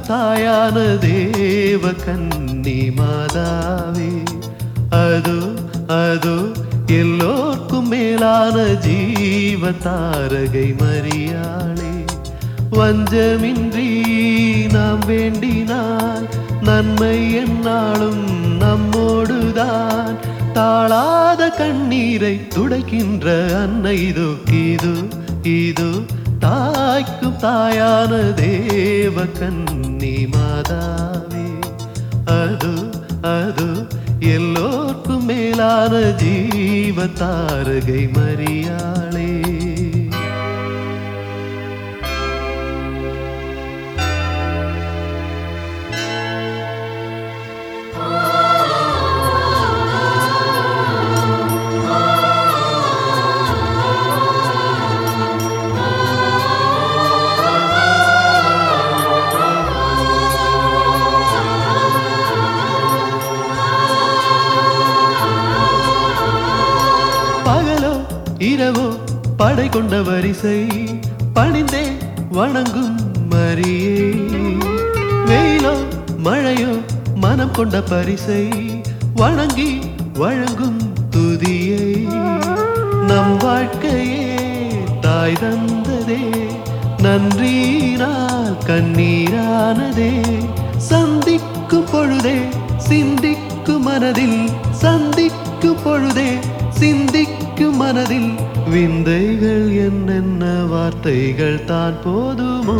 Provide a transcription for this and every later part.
தாயான தேவ கன்னி மாதாவே அதோ அதோ எல்லோர்க்கும் மேலான ஜீவ தாரகை மரியாளே வஞ்சமின்றி நாம் வேண்டினால் நன்மை என்னாலும் நம்மோடுதான் தாழாத கண்ணீரை துடைக்கின்ற அன்னை இதோ இதோ இதோ தாய்க்கும் தாயான தேவ கன்னி மாதாவே அதோ அதோ எல்லோர்க்கும் மேலான ஜீவ தாரகை மரியாளே பகலோ இரவோ படை கொண்ட வரிசை பணிந்தே வணங்கும் மரியே வெயிலோ மழையோ மனம் கொண்ட பரிசை வணங்கி வழங்கும் துதியை நம் வாழ்க்கையே தாய் தந்ததே நன்றினால் கண்ணீரானதே சந்திக்கும் பொழுதே சிந்திக்கும் மனதில் சந்திக்கும் பொழுதே சிந்திக்கும் மனதில் விந்தைகள் என்னென்ன வார்த்தைகள் தான் போதுமோ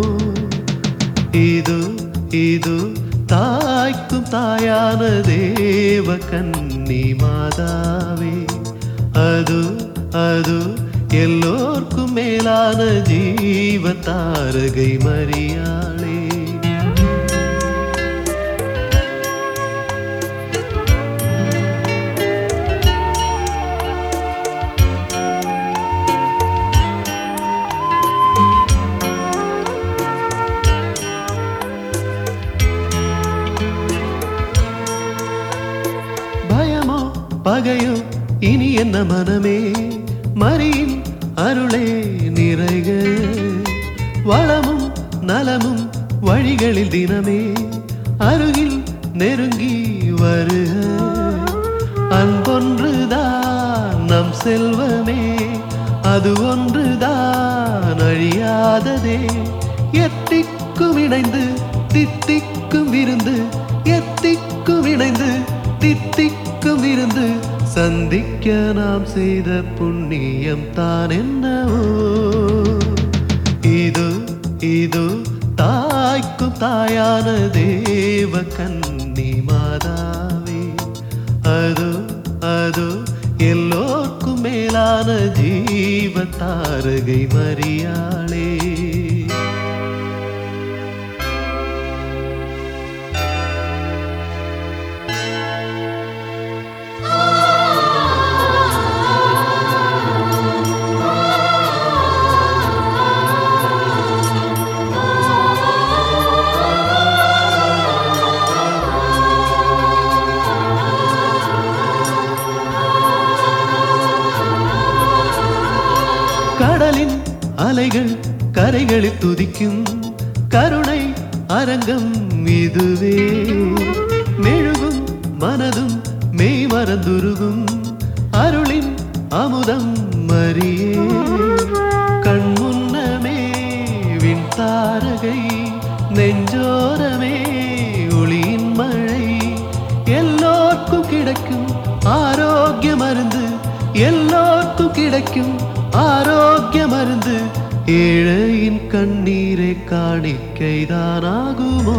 இது இது தாய்க்கும் தாயான தேவ கன்னி மாதாவே அது அது எல்லோர்க்கும் மேலான ஜீவ தாரகை மரியாளே பகையோ இனி என்ன மனமே மரியின் அருளே நிறைக வளமும் நலமும் வழிகளில் தினமே அருகில் நெருங்கி வருக அன்பொன்றுதான் நம் செல்வமே அது ஒன்றுதான் அழியாததே எத்திக்கும் இணைந்து தித்திக்கும் விருந்து எத்திக்கும் இணைந்து தித்திக்கும் இருந்து சந்திக்க நாம் செய்த புண்ணியம் தான் என்னவோ இது இது தாய்க்கும் தாயான தேவ கன்னி மாதாவே அது அது எல்லோர்க்கும் மேலான ஜீவ தாரகை மரியாளே கடலின் அலைகள் கரைகளில் துதிக்கும் கருணை அரங்கம் இதுவே மெழுகும் மனதும் மெய் மறந்துருகும் அருளின் அமுதம் மரியே கண்முன்னமே விண் தாரகை நெஞ்சோரமே ஒளியின் மழை எல்லோர்க்கும் கிடைக்கும் ஆரோக்கிய மருந்து எல்லோர்க்கும் கிடைக்கும் ஆரோக்கிய மருந்து ஏழையின் கண்ணீரை காணிக்கைதானாகுமோ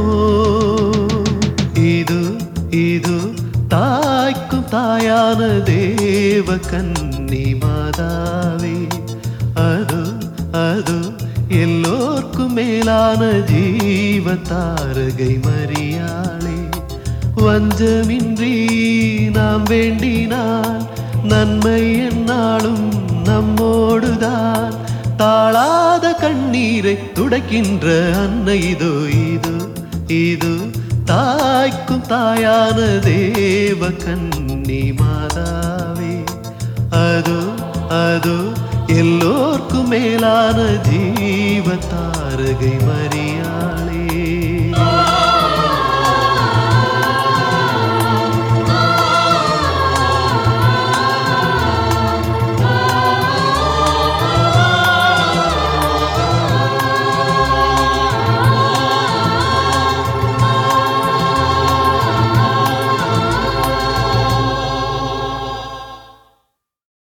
இது இது தாய்க்கும் தாயான தேவ கன்னி மாதாவே அது அது எல்லோர்க்கும் மேலான ஜீவ தாரகை மரியாளே வஞ்சமின்றி நாம் வேண்டினால் நன்மை என்னாலும் நம்மோடுதான் தாழாத கண்ணீரை துடைக்கின்ற அன்னை இதோ இது இது தாய்க்கும் தாயான தேவ கன்னி மாதாவே அதோ அதோ எல்லோர்க்கும் மேலான ஜீவ தாரகை மரியாளே.